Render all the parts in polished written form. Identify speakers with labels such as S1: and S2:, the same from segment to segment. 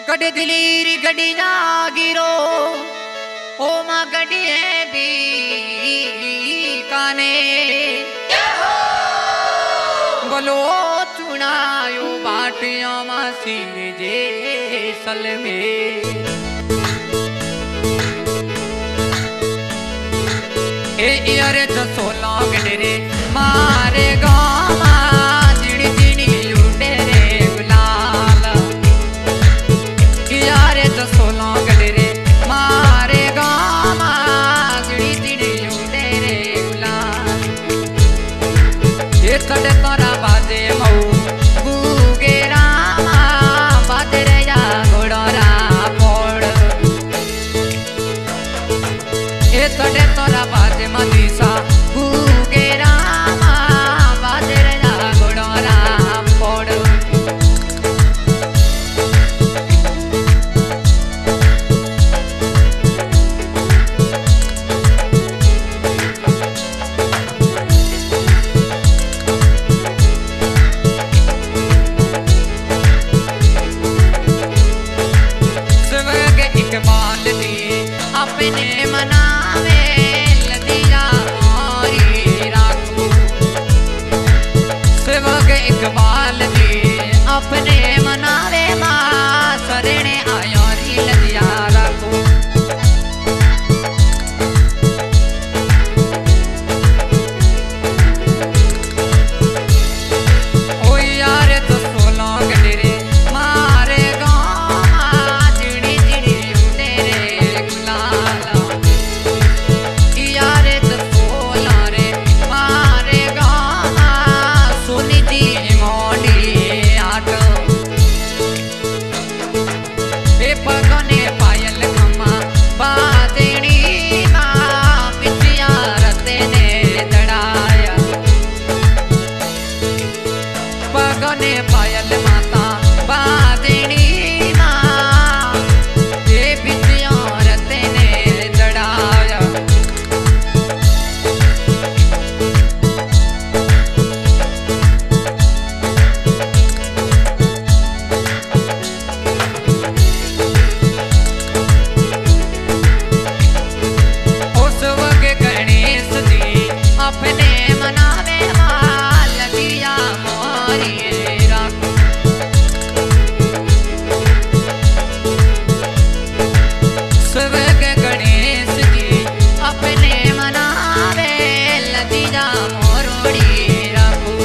S1: गड दिलीर गडी जागिरो ओ मां गडी भी काने बोलो चुनायो बाटिया मासी जे सल में ए यार तो सोला गडरे मारे गामा जिड़ी जिड़ी लूटे रे गुलाल यार तो सोला गडरे मारे गामा जिड़ी जिड़ी लूटे रे गुलाल ये कड़े तोरा बाजे मऊ बूगे रामा बाजे रे या घोड़ोरा पोड़ ये कड़े तोरा बाजे मदीसा बूगे रामा बाजे रे या घोड़ोरा पोड़ अपने मनावे लदिया मोरी राखू सेवक इकबाल दी अपने मनावे मां सरणे आयोरी लदिया राखू ओ यार तो सोला गडरे मारे गामा जिड़ी जिड़ी लूटे रे गुलाल यारे तो सोला रे मारे गामा सुनी दी मोड़ी आटो ए पगने पायल खमा बादेड़ी मां पिछिया रते ने दड़ाया पगने पायल माता बादेड़ी मां ए पिछिया रते ने दड़ाया अपने मनावे माल दिया मोरी राखू स्वर्ग गणेश जी अपने मनावे लदिया मोरोड़ी राखू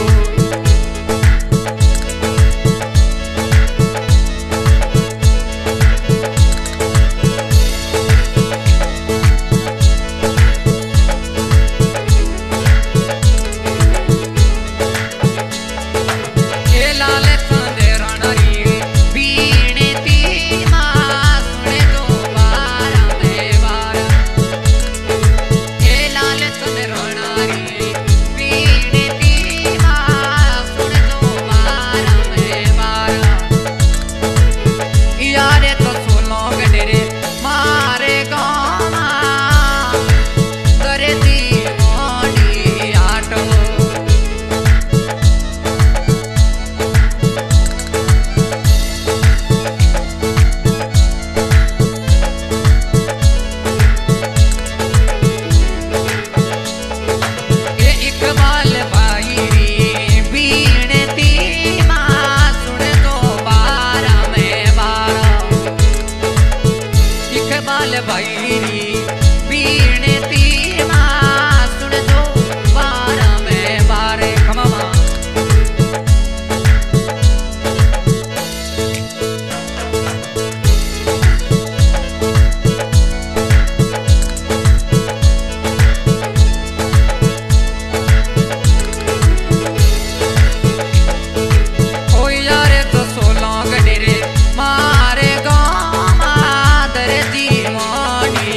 S1: भाईरी बीने ती मां सुन दो बारा में बारे खमामा ओ यारे तो सोला गडरे मारे गामा दर्जी मोनी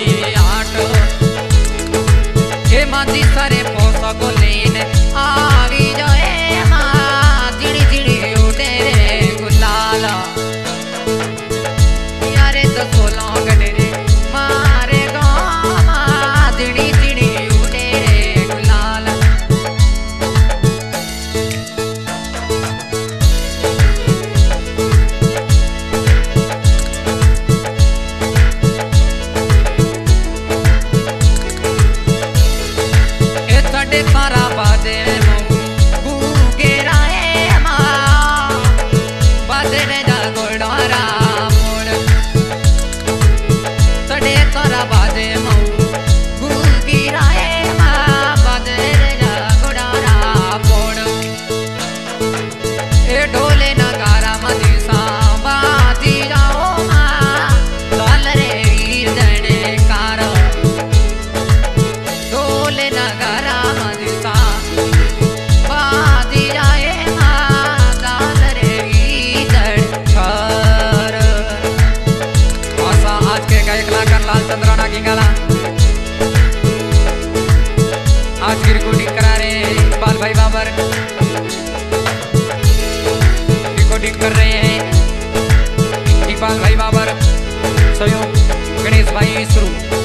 S1: भाई बाबर सहयोग गणेश भाई शुरू